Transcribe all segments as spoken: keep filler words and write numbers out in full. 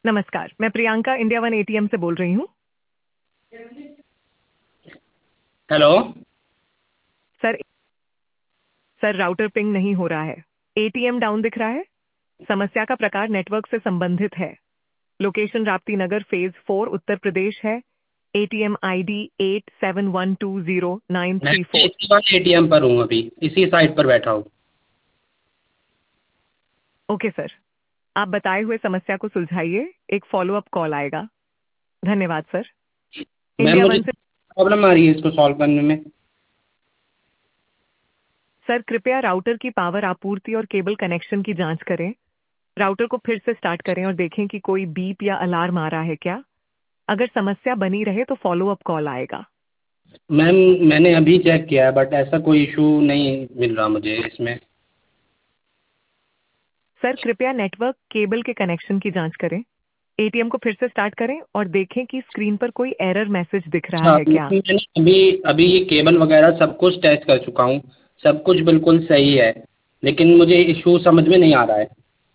नमस्कार, मैं Priyanka India one ATM से बोल रही हूँ। Hello. Sir sir router ping नहीं हो रहा है। एटीएम डाउन दिख रहा है। समस्या का प्रकार नेटवर्क से संबंधित है। Location Rapti Nagar phase four Uttar Pradesh है। ATM ID eight seven one two zero nine मैं थ्री फोर। इसी वाले एटीएम पर हूँ, अभी इसी साइट पर बैठा हूँ। ओके सर, आप बताए हुए समस्या को सुलझाइए। एक फॉलो अप कॉल आएगा। धन्यवाद सर। मैम, इंडिया मुझे वन से। प्रॉब्लम आ रही है इसको सॉल्व करने में। सर कृपया राउटर की पावर आपूर्ति और केबल कनेक्शन की जांच करें। राउटर को फिर से स्टार्ट करें और देखें कि कोई बीप या अलार्म आ रहा है क्या। अगर समस्या बनी रहे तो फॉलो अप कॉल आएगा। मैम, मैंने अभी चेक किया है बट ऐसा कोई इशू नहीं मिल रहा मुझे इसमें। सर कृपया नेटवर्क केबल के कनेक्शन की जांच करें। एटीएम को फिर से स्टार्ट करें और देखें कि स्क्रीन पर कोई एरर मैसेज दिख रहा अच्छा, है क्या। मैंने अभी अभी ये केबल वगैरह सब कुछ टेस्ट कर चुका हूँ। सब कुछ बिल्कुल सही है, लेकिन मुझे इशू समझ में नहीं आ रहा है।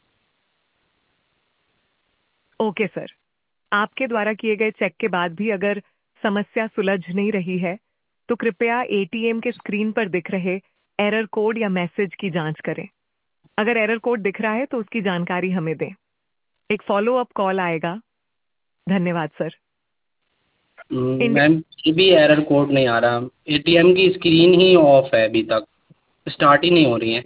ओके सर, आपके द्वारा किए गए चेक के बाद भी अगर समस्या सुलझ नहीं रही है तो कृपया एटीएम के स्क्रीन पर दिख रहे एरर कोड या मैसेज की जांच करें। अगर एरर कोड दिख रहा है तो उसकी जानकारी हमें दें। एक फॉलो अप कॉल आएगा। धन्यवाद सर। हम्म, इंडिया मैम, ये भी एरर कोड नहीं आ रहा। एटीएम की स्क्रीन ही ऑफ है, अभी तक स्टार्ट ही नहीं हो रही है।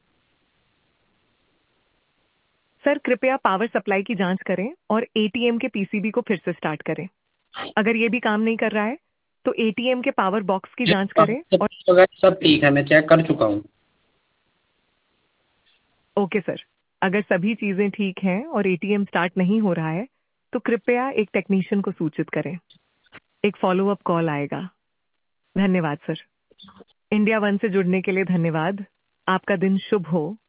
सर कृपया पावर सप्लाई की जांच करें और एटीएम के पीसीबी को फिर से स्टार्ट करें। अगर ये भी काम नहीं कर रहा है तो एटीएम के पावर बॉक्स की जांच करें सब और। वगैरह सब ठीक है, मैं चेक कर चुका हूँ। ओके सर, अगर सभी चीजें ठीक हैं और एटीएम स्टार्ट नहीं हो रहा है तो कृपया एक टेक्नीशियन को सूचित करें। एक फॉलो अप कॉल आएगा। धन्यवाद सर। इंडिया वन से जुड़ने के लिए धन्यवाद। आपका दिन शुभ हो।